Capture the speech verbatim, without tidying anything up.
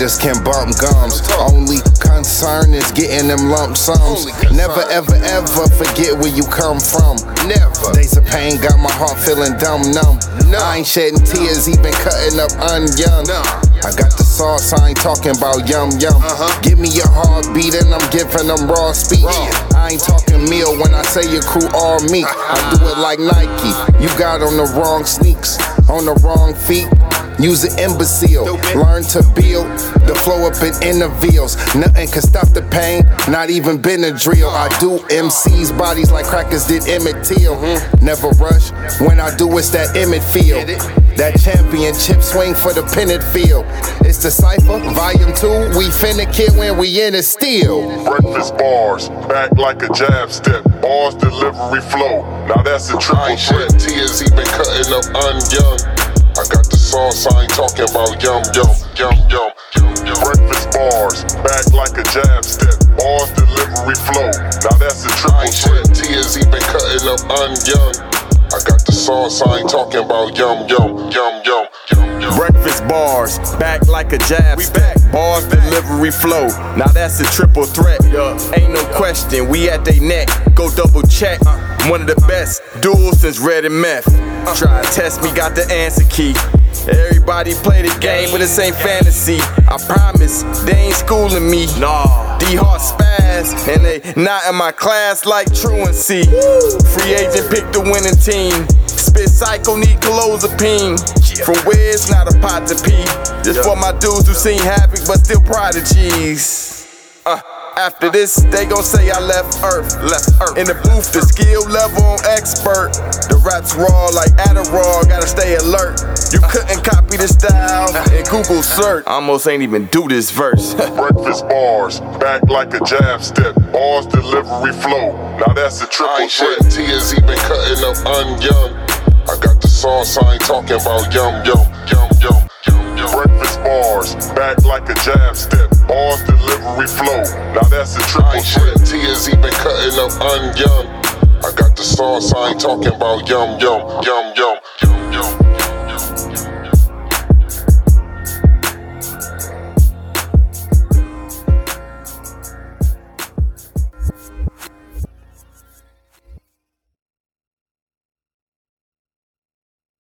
haters can bump gums. Only concern is getting them lump sums. Never ever ever forget where you come from. Never. Days of pain got my heart feeling dumb numb. I ain't shedding tears, even cutting up onion. I got the sauce, I ain't talking about yum yum. Give me your heartbeat and I'm giving them raw speech. I ain't talking meal when I say your crew all me. I do it like Nike. You got on the wrong sneaks, on the wrong feet. Use an imbecile, learn to build the flow up in intervals. Nothing can stop the pain, not even Benadryl. I do M C's bodies like crackers did Emmett Till. Never rush, when I do it's that Emmett feel. That championship swing for the pennant field. It's the Cypher, volume two, we finna kill when we in it still. Breakfast bars, back like a jab step. Bars delivery flow, now that's a triple threat. Tears even cutting up onion. I got the sauce, I ain't talking about yum yum, yum yum, yum yum. Breakfast bars, back like a jab step. Bars delivery flow, now that's a triple threat. Tears even cutting up onion. I got the sauce, I ain't talking about yum yum, yum yum, yum yum. Breakfast bars, back like a jab step. Bars delivery flow, now that's a triple threat. Ain't no question, we at they neck, go double check. One of the best duels since Red and Meth. Try to test me, got the answer key. Everybody play the game, but this ain't fantasy. I promise, they ain't schooling me. Nah, D-Hard spaz, and they not in my class like truancy. Free agent pick the winning team. Spit Psycho, need clozapine. From where it's not a pot to pee. Just for my dudes who seen havoc, but still prodigies. Uh. After this, they gon' say I left Earth. Left Earth. In the booth, the skill level on expert. The rap's raw like Adderall, gotta stay alert. You couldn't copy the style in Google search. Almost ain't even do this verse. Breakfast bars, back like a jab step. Bars delivery flow, now that's a triple threat. Tears even cutting up onion. I got the sauce, I ain't talking about yum yum, yum yum, yum yum. Breakfast bars, back like a jab step. Bars delivery flow, now that's a triple threat. Tears even cutting up onion. I got the sauce, I ain't talking about yum yum, yum yum.